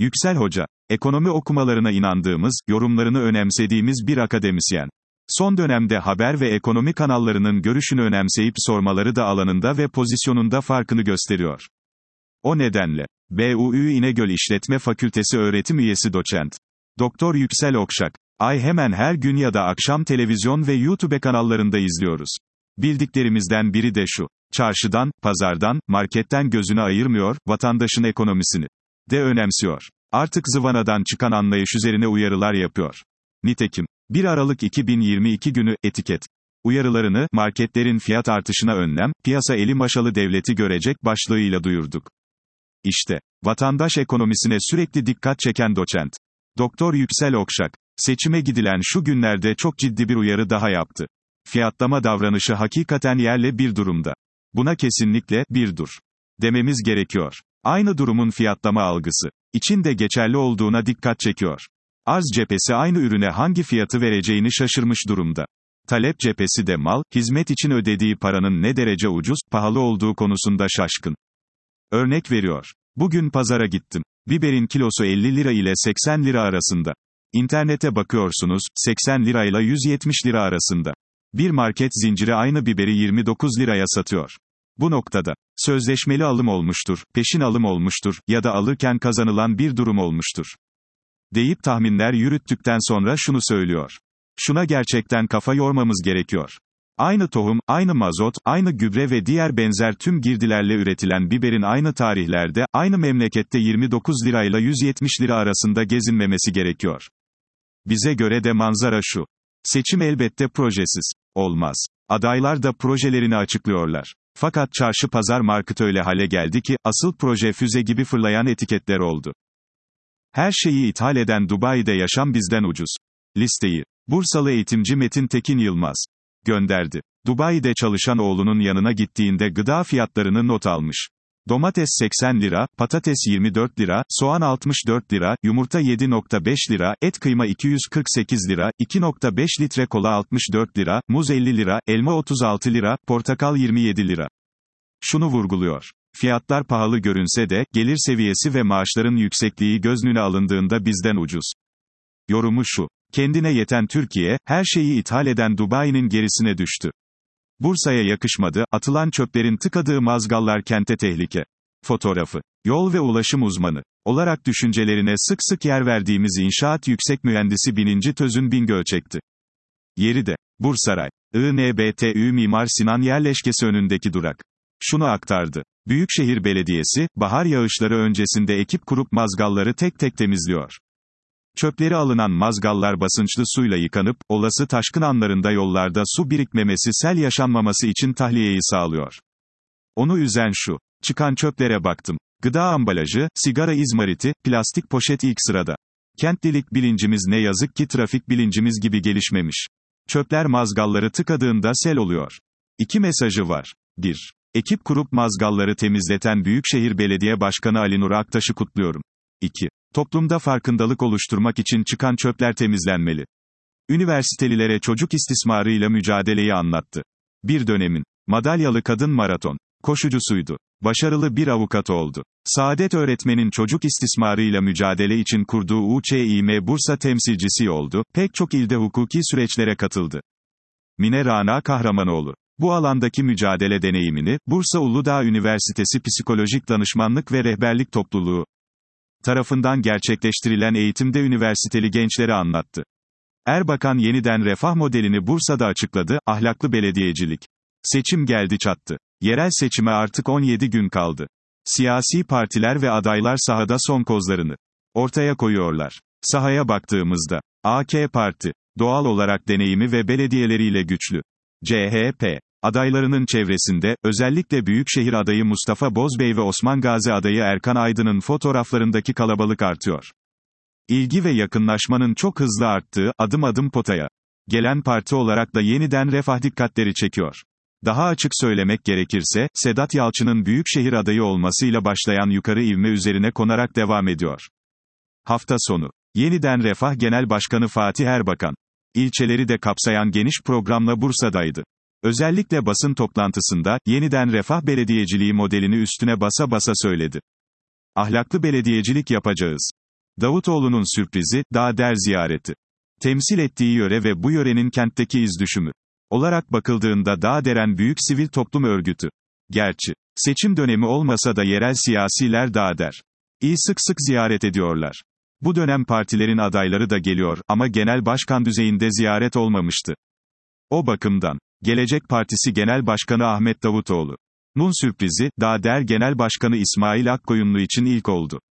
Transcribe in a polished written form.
Yüksel Hoca, ekonomi okumalarına inandığımız, yorumlarını önemsediğimiz bir akademisyen. Son dönemde haber ve ekonomi kanallarının görüşünü önemseyip sormaları da alanında ve pozisyonunda farkını gösteriyor. O nedenle, BUÜ İnegöl İşletme Fakültesi öğretim üyesi doçent. Doktor Yüksel Okşak, hemen her gün ya da akşam televizyon ve YouTube kanallarında izliyoruz. Bildiklerimizden biri de şu: çarşıdan, pazardan, marketten gözünü ayırmıyor, vatandaşın ekonomisini de önemsiyor. Artık zıvanadan çıkan anlayış üzerine uyarılar yapıyor. Nitekim, 1 Aralık 2022 günü, etiket uyarılarını, marketlerin fiyat artışına önlem, piyasa eli maşalı devleti görecek başlığıyla duyurduk. İşte, vatandaş ekonomisine sürekli dikkat çeken doçent. Doktor Yüksel Okşak, seçime gidilen şu günlerde çok ciddi bir uyarı daha yaptı. Fiyatlama davranışı hakikaten yerle bir durumda. Buna kesinlikle, bir dur dememiz gerekiyor. Aynı durumun fiyatlama algısı için de geçerli olduğuna dikkat çekiyor. Arz cephesi aynı ürüne hangi fiyatı vereceğini şaşırmış durumda. Talep cephesi de mal, hizmet için ödediği paranın ne derece ucuz, pahalı olduğu konusunda şaşkın. Örnek veriyor. Bugün pazara gittim. Biberin kilosu 50 lira ile 80 lira arasında. İnternete bakıyorsunuz, 80 lirayla 170 lira arasında. Bir market zinciri aynı biberi 29 liraya satıyor. Bu noktada, sözleşmeli alım olmuştur, peşin alım olmuştur, ya da alırken kazanılan bir durum olmuştur deyip tahminler yürüttükten sonra şunu söylüyor. Şuna gerçekten kafa yormamız gerekiyor. Aynı tohum, aynı mazot, aynı gübre ve diğer benzer tüm girdilerle üretilen biberin aynı tarihlerde, aynı memlekette 29 lirayla 170 lira arasında gezinmemesi gerekiyor. Bize göre de manzara şu. Seçim elbette projesiz olmaz. Adaylar da projelerini açıklıyorlar. Fakat çarşı pazar market öyle hale geldi ki, asıl proje füze gibi fırlayan etiketler oldu. Her şeyi ithal eden Dubai'de yaşam bizden ucuz. Listeyi, Bursalı eğitimci Metin Tekin Yılmaz gönderdi. Dubai'de çalışan oğlunun yanına gittiğinde gıda fiyatlarını not almış. Domates 80 lira, patates 24 lira, soğan 64 lira, yumurta 7,5 lira, et kıyma 248 lira, 2,5 litre kola 64 lira, muz 50 lira, elma 36 lira, portakal 27 lira. Şunu vurguluyor. Fiyatlar pahalı görünse de, gelir seviyesi ve maaşların yüksekliği göz önüne alındığında bizden ucuz. Yorumu şu. Kendine yeten Türkiye, her şeyi ithal eden Dubai'nin gerisine düştü. Bursa'ya yakışmadı, atılan çöplerin tıkadığı mazgallar kente tehlike. Fotoğrafı. Yol ve ulaşım uzmanı olarak düşüncelerine sık sık yer verdiğimiz inşaat yüksek mühendisi Bininci Tözün Bingöl çekti. Yeri de, Bursaray. INBTÜ Mimar Sinan yerleşkesi önündeki durak. Şunu aktardı. Büyükşehir Belediyesi, bahar yağışları öncesinde ekip kurup mazgalları tek tek temizliyor. Çöpleri alınan mazgallar basınçlı suyla yıkanıp, olası taşkın anlarında yollarda su birikmemesi, sel yaşanmaması için tahliyeyi sağlıyor. Onu üzen şu. Çıkan çöplere baktım. Gıda ambalajı, sigara izmariti, plastik poşet ilk sırada. Kentlilik bilincimiz ne yazık ki trafik bilincimiz gibi gelişmemiş. Çöpler mazgalları tıkadığında sel oluyor. 2 mesajı var. 1. Ekip kurup mazgalları temizleten Büyükşehir Belediye Başkanı Ali Nur Aktaş'ı kutluyorum. 2. Toplumda farkındalık oluşturmak için çıkan çöpler temizlenmeli. Üniversitelilere çocuk istismarıyla mücadeleyi anlattı. Bir dönemin madalyalı kadın maraton koşucusuydu. Başarılı bir avukat oldu. Saadet öğretmenin çocuk istismarıyla mücadele için kurduğu UÇİM Bursa temsilcisi oldu. Pek çok ilde hukuki süreçlere katıldı. Mine Rana Kahramanoğlu. Bu alandaki mücadele deneyimini, Bursa Uludağ Üniversitesi Psikolojik Danışmanlık ve Rehberlik Topluluğu tarafından gerçekleştirilen eğitimde üniversiteli gençlere anlattı. Erbakan yeniden refah modelini Bursa'da açıkladı, ahlaklı belediyecilik. Seçim geldi çattı. Yerel seçime artık 17 gün kaldı. Siyasi partiler ve adaylar sahada son kozlarını ortaya koyuyorlar. Sahaya baktığımızda, AK Parti, doğal olarak deneyimi ve belediyeleriyle güçlü. CHP, adaylarının çevresinde, özellikle Büyükşehir adayı Mustafa Bozbey ve Osman Gazi adayı Erkan Aydın'ın fotoğraflarındaki kalabalık artıyor. İlgi ve yakınlaşmanın çok hızlı arttığı, adım adım potaya gelen parti olarak da yeniden refah dikkatleri çekiyor. Daha açık söylemek gerekirse, Sedat Yalçın'ın Büyükşehir adayı olmasıyla başlayan yukarı ivme üzerine konarak devam ediyor. Hafta sonu, yeniden Refah Genel Başkanı Fatih Erbakan, ilçeleri de kapsayan geniş programla Bursa'daydı. Özellikle basın toplantısında, yeniden refah belediyeciliği modelini üstüne basa basa söyledi. Ahlaklı belediyecilik yapacağız. Davutoğlu'nun sürprizi, Dağder ziyareti. Temsil ettiği yöre ve bu yörenin kentteki izdüşümü olarak bakıldığında Dağderen büyük sivil toplum örgütü. Gerçi, seçim dönemi olmasa da yerel siyasiler Dağder İyi sık sık ziyaret ediyorlar. Bu dönem partilerin adayları da geliyor ama genel başkan düzeyinde ziyaret olmamıştı. O bakımdan, Gelecek Partisi Genel Başkanı Ahmet Davutoğlu'nun sürprizi, Dağder Genel Başkanı İsmail Akkoyunlu için ilk oldu.